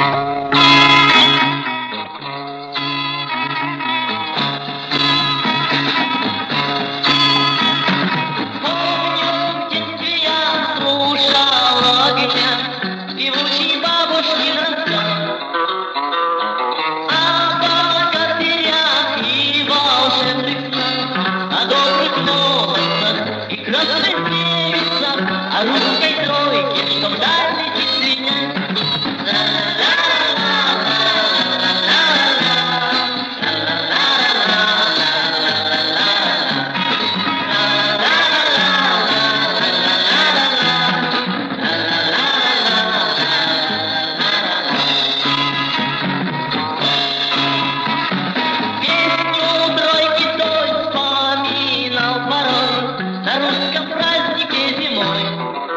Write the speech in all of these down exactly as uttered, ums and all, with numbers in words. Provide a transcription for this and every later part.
О русской тройке, что вдаль летит звеня. Песню тройки той вспоминал порой на русском празднике зимой.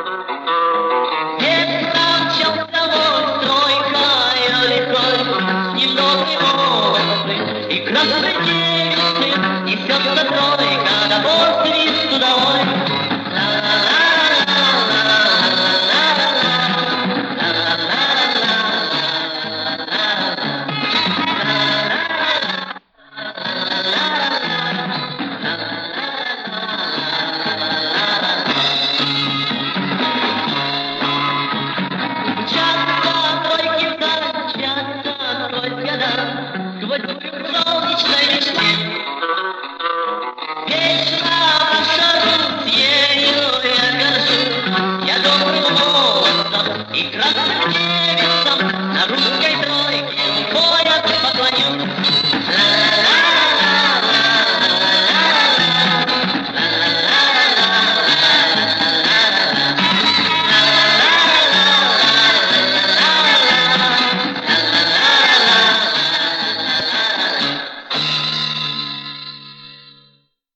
И красной девицы несется тройка домой к свисту домой. Мчатся тройки вдаль, мчатся сквозь года, сквозь солнечной весне. Вечно наша Русь, ею я горжусь, я добрым молодцам и красным девицам на русском